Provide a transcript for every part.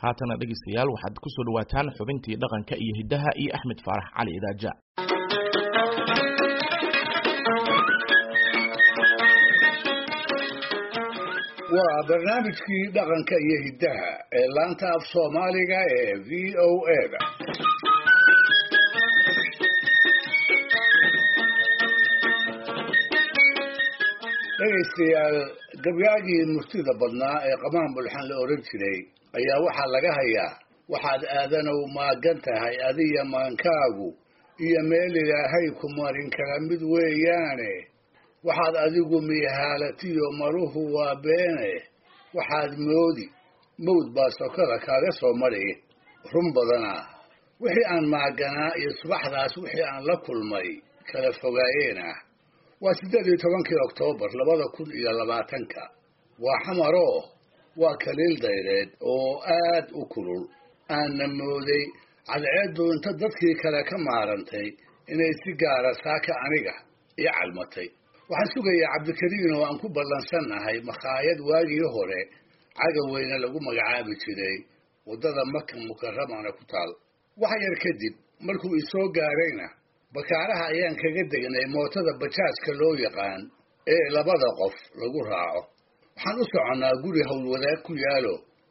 haatana dhegeystayaal waxaad ku soo dhawaataan xubintii dhaqanka iyo hidaha iyo Axmed Faarax Cali Idaaja. waa barnaamijkii dhaqanka iyo hidaha ee laanta af Soomaaliga ee VOA-da. dhegeystayaal gabyaagii murtida badnaa ee qamaan bulxan la oran jiray ayaa waxaa laga hayaa waxaad aadanow maagan tahay adiya maankaagu iyo meel ilaahay ku marin kara mid weeyaane waxaad adigu mihaalatiyo maruhu waa beene waxaad moodi mawd baa sokada kaaga soo mari run badanaa wixii aan maaganaa iyo subaxdaas wixii aan la kulmay kala fogaayeena waa 18 Oktoobar 2020 waa xamaro waa kaliil dayreed oo aad u kulul aan mooday cadceedu inta dadkii kale ka maarantay inay si gaar ah saaka aniga iyo calmatay waxaan sugayaa Cabdikariin oo aan ku ballansanahay makhaayad waagii hore cagaweyna lagu magacaabi jiray wadada Makka Mukarramana ku taal waxa yar kadib markuu isoo gaarayna bakaaraha ayaan kaga degnay mootada bajaajka loo yaqaan ee labada qof lagu raaco waxaan u soconaa guri howlwadaag ku yaalo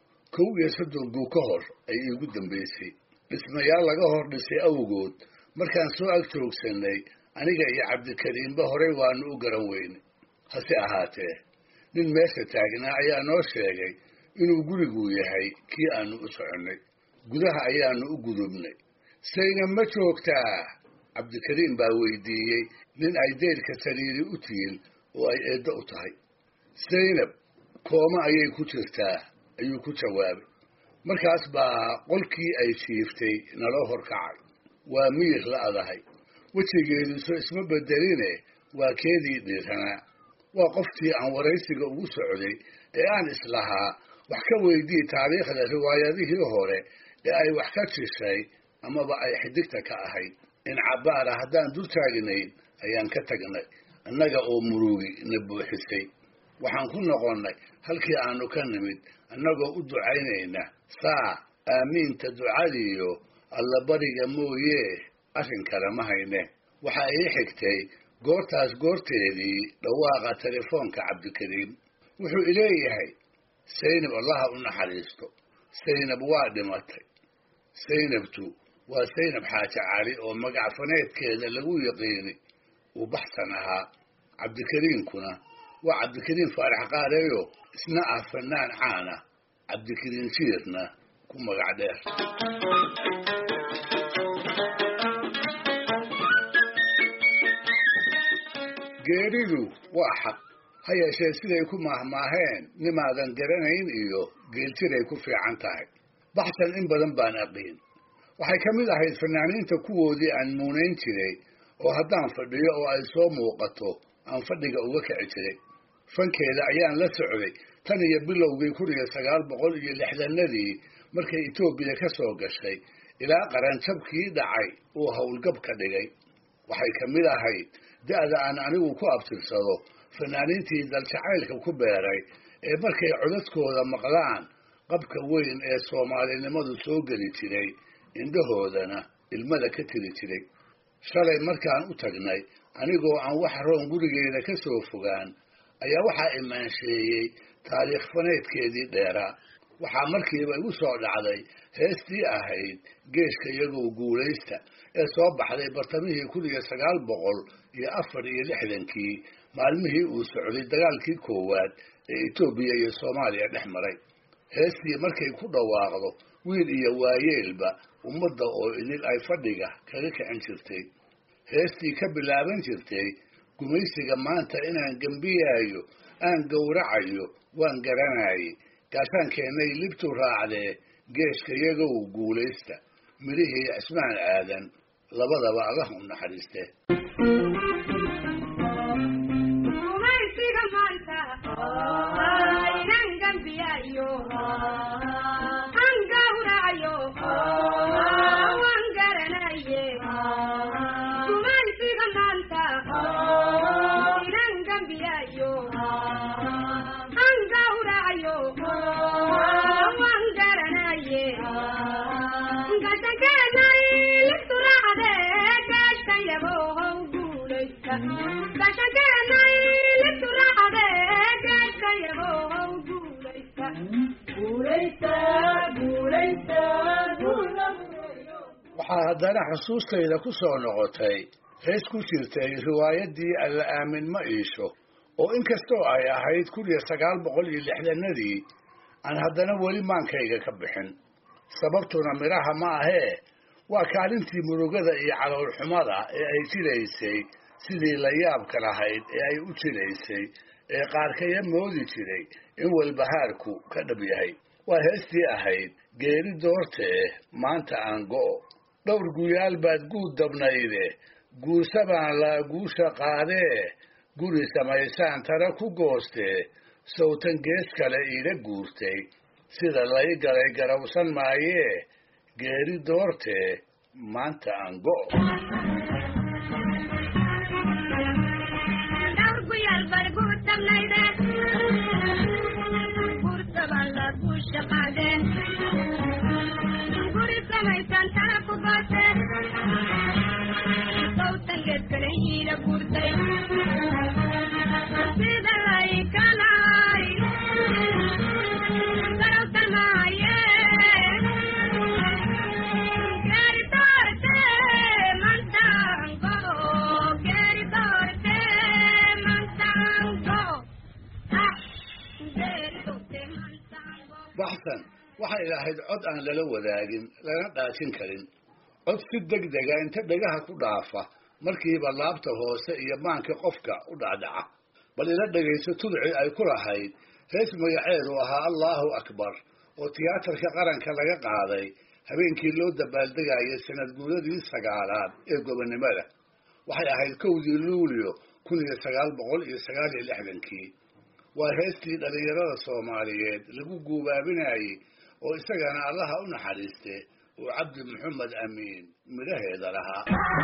30 guu ka hor ay igu dambeysay dhismayaal laga hor dhisay awgood markaan soo ag joogsanay aniga iyo Cabdikariinba horey waanu u garan weynay hase ahaatee nin meesha taagnaa ayaa noo sheegay inuu gurigu yahay kii aanu u soconay gudaha ayaanu u gudubnay sayna ma joogtaa Cabdikariin baa weydiiyey nin ay deelka sariiri u tiil oo ay eedo u tahay Zainab kooma ayay ku jirtaa ayuu ku jawaabay markaas baa qolkii ay jiiftay naloo horkacay waa miyir la adahay wajigeedu soo isma bedeline waa keedii dhiiranaa waa qoftii aan waraysiga ugu socday ee aan islahaa wax ka weydii taariikhda riwaayadihii hore ee ay wax ka jishay amaba ay xidigta ka ahayd in cabaara haddaan dul taagnayn ayaan ka tagnay annaga oo murugi na buuxisay waxaan ku noqonnay halkii aanu ka nimid annagoo u ducaynayna saa aamiinta ducadiyo alla bariga mooye arrin kale ma hayne waxa ay xigtay goortaas goorteedii dhawaaqa telefoonka Cabdikariin wuxuu ileeyahay Zainab allaha u naxariisto Zainab waa dhimatay Zainabtu waa Zainab Xaaji Cali oo magac faneedkeeda lagu yaqiinay uu baxsan ahaa Cabdikariinkuna waa Cabdikariin Faarax Qaareeyo isna ah fanaan caan ah Cabdikariin Jiirna ku magac dheer geeridu waa xaq ha yeeshee siday ku maahmaaheen nimaadan garanayn iyo geeljiray ku fiican tahay baxsan in badan baan aqeen waxay ka mid ahayd fanaaniinta kuwoodii aan muunayn jiray oo haddaan fadhiyo oo ay soo muuqato aan fadhiga uga kici jiray fankeeda ayaan la socday tan iyo bilowgii 1960nadii markay Itoobiya ka soo gashay ilaa qaranjabkii dhacay uu howlgab ka dhigay waxay ka mid ahayd da'da aan anigu ku abtirsado fanaaniintii daljacaylka ku beeray ee markay codadkooda maqlaan qabka weyn ee Soomaalinimadu soo geli jiray indhahoodana ilmada ka tiri jiray shalay markaan u tagnay anigoo aan wax roon gurigeeda ka soo fogaan ayaa waxaa imaansheeyey taariikh faneedkeedii dheeraa waxaa markiiba igu soo dhacday heestii ahayd geeshka iyagoo guulaysta ee soo baxday bartamihii 1964 maalmihii uu socday dagaalkii koowaad ee Itoobiya iyo Soomaaliya dhex maray heestii markay ku dhawaaqdo wiil iyo waayeelba ummadda oo idil ay fadhiga kaga kicin jirtay heestii ka bilaaban jirtay gumaysiga maanta inaan gambiyaayo aan gowracayo waan garanayay gaashankeenay libtu raacdee geeshka iyagoo guulaysta midhihii Cismaan Aadan labadaba Allah u naxariistee I'm waxaa haddana xusuustayda ku soo noqotay hees ku jirtay riwaayaddii alla aamin ma iisho oo inkastoo ay ahayd 1960-nadii aan haddana weli maankayga ka bixin sababtuna midhaha ma ahee waa kaalintii murugada iyo caloolxumada ee ay jilaysay sidii la yaabka lahayd ee ay u jilaysay ee qaarkaya moodi jiray in walbahaarku ka dhab yahay waa heestii ahayd geeri doortee maanta aan go'o dhowr guyaal baad guud dabnayde guursa baan laa guusha qaadee guri samaysaan tara ku goostee sawtan gees kale iila guurtay sida lay galay garawsan maayee geeri doortee maanta aan go'o baxsan waxay lahayd cod aan lala wadaagin lana dhaajin karin cod si degdega inta dhagaha ku dhaafa markiiba laabta hoose iyo maanka qofka u dhacdhaca bal ila dhagayso tudci ay ku lahayd hees magaceedu ahaa allaahu akbar oo tiyaatarka qaranka laga qaaday habeenkii loo dabaaldegayay sanad guuradii 9aad ee gobonimada waxay ahayd 1 luulyo 1969 waa heestii dhalinyarada Soomaaliyeed lagu guubaabinayay oo isagana allaha u naxariiste oo Cabdi Maxamed Amiin midhaheeda lahaa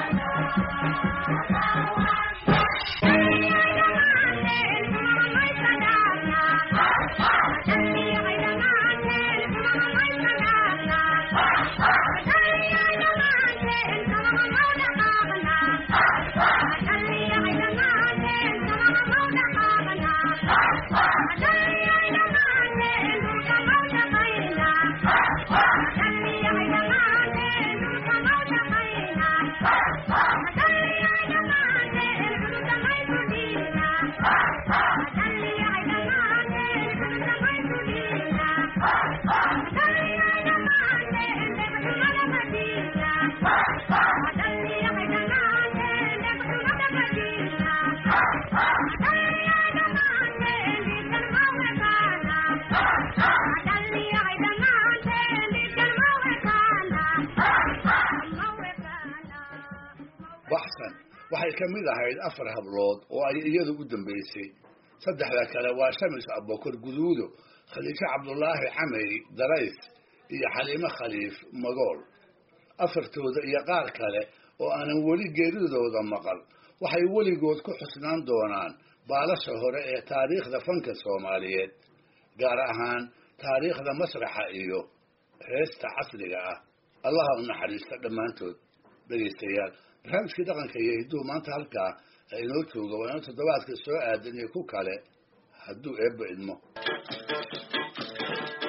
baxsan waxay ka mid ahayd 4 hablood oo ay iyadu u dambeysay saddexda kale waa Shamis Abubakar Guduudo Khaliija Cabdullaahi Camay Darays iyo Xaliimo Khaliif Magool afartooda iyo qaar kale oo aanan weli geeridooda maqal waxay weligood ku xusnaan doonaan baalasha hore ee taariikhda fanka Soomaaliyeed gaar ahaan taariikhda masraxa iyo heesta casriga ah allaha u naxariista dhammaantood dhageystayaal barnaamijkii dhaqanka iyo hidduu maanta halkaa inoo jooga waa inuu toddobaadka soo aadan iyo ku kale hadduu eebba idmo